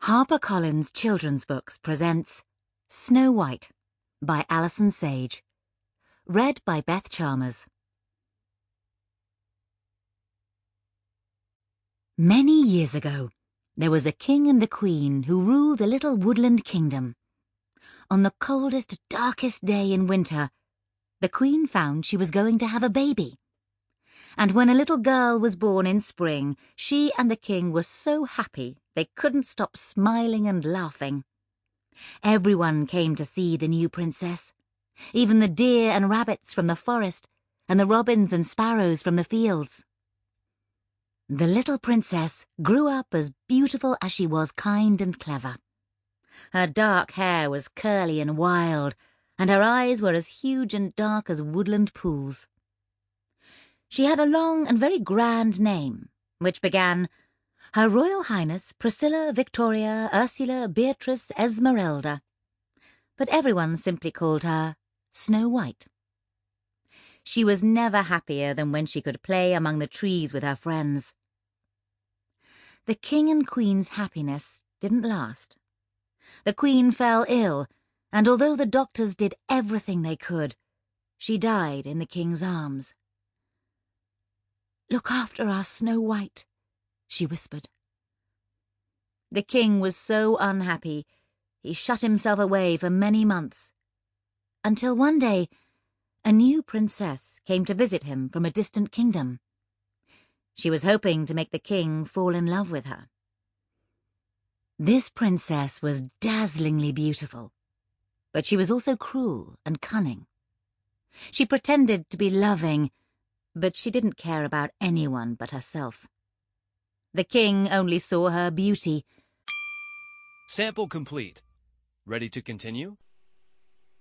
HarperCollins Children's Books presents Snow White by Alison Sage. Read by Beth Chalmers. Many years ago, there was a king and a queen who ruled a little woodland kingdom. On the coldest, darkest day in winter, the queen found she was going to have a baby. And when a little girl was born in spring, she and the king were so happy they couldn't stop smiling and laughing. Everyone came to see the new princess, even the deer and rabbits from the forest, and the robins and sparrows from the fields. The little princess grew up as beautiful as she was kind and clever. Her dark hair was curly and wild, and her eyes were as huge and dark as woodland pools. She had a long and very grand name, which began, Her Royal Highness Priscilla Victoria Ursula Beatrice Esmeralda, but everyone simply called her Snow White. She was never happier than when she could play among the trees with her friends. The king and queen's happiness didn't last. The queen fell ill, and although the doctors did everything they could, she died in the king's arms. "Look after our Snow White," she whispered. The king was so unhappy, he shut himself away for many months, until one day a new princess came to visit him from a distant kingdom. She was hoping to make the king fall in love with her. This princess was dazzlingly beautiful, but she was also cruel and cunning. She pretended to be loving, but she didn't care about anyone but herself. The king only saw her beauty. Sample complete. Ready to continue?